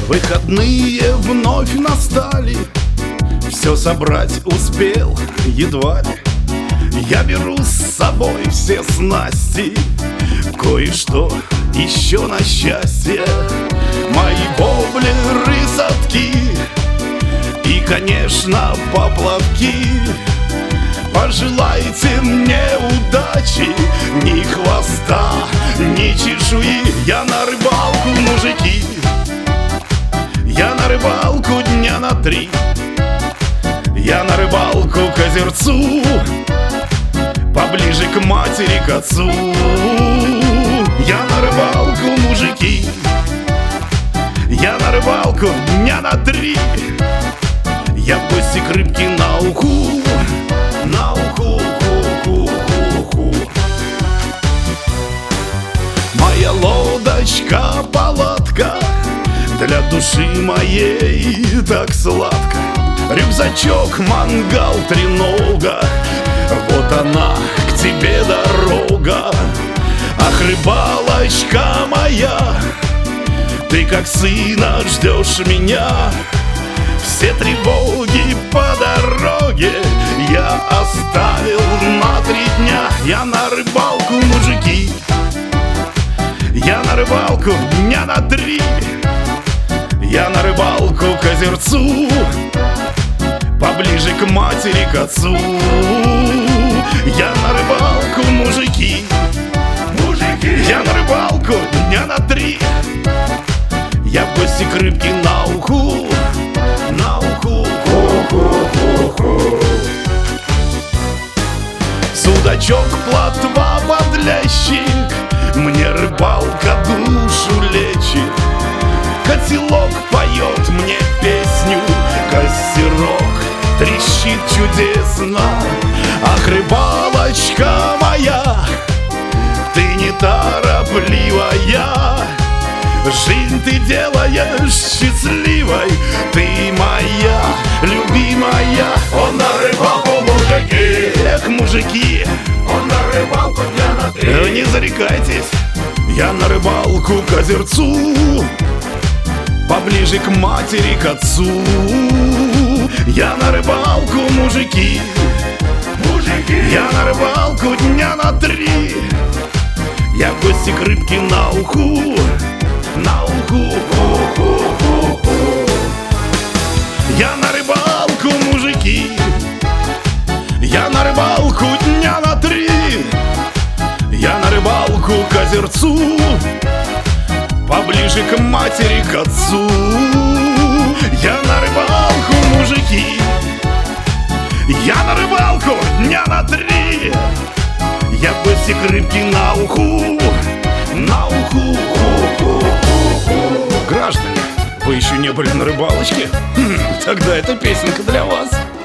Выходные вновь настали, все собрать успел едва ли. Я беру с собой все снасти, кое-что еще на счастье. Мои воблеры, садки и, конечно, поплавки. Пожелайте мне удачи, ни хвоста, ни чешуи. Я на рыбалку, мужики, я на рыбалку дня на 3. Я на рыбалку к озерцу, поближе к матери, к отцу. Я на рыбалку, мужики, я на рыбалку дня на 3. Я в гости к рыбке на уху, на уху, уху. Моя лодочка, палатка, для души моей так сладко. Рюкзачок, мангал, тренога, вот она, к тебе дорога. Ах, рыбалочка моя, ты как сына ждешь меня. Все тревоги по дороге я оставил на 3 дня. Я на рыбалку, мужики, я на рыбалку дня на 3. Я на рыбалку к озерцу, поближе к матери, к отцу. Я на рыбалку, мужики, я на рыбалку дня на 3. Я в гости к рыбке на уху, на уху. Судачок, плотва, подлящик, мне рыбалка душу лечит. Котелок поет мне песню, костерок трещит чудесно. Ах, рыбалочка моя, ты неторопливая, жизнь ты делаешь счастливой. Ты моя любимая. Он на рыбалку, мужики, эх, мужики, Он на рыбалку дня на 3. не зарекайтесь. Я на рыбалку к озерцу, поближе к матери, к отцу. Я на рыбалку, мужики, я на рыбалку дня на 3. Я в гости к рыбке на уху, на уху. Я на рыбалку, мужики, я на рыбалку дня на 3. Я на рыбалку к озерцу, поближе к матери, к отцу. Я на рыбалку, мужики, я на рыбалку дня на 3. Я в гости к рыбке на уху, на уху. Граждане, вы еще не были на рыбалочке? Тогда эта песенка для вас.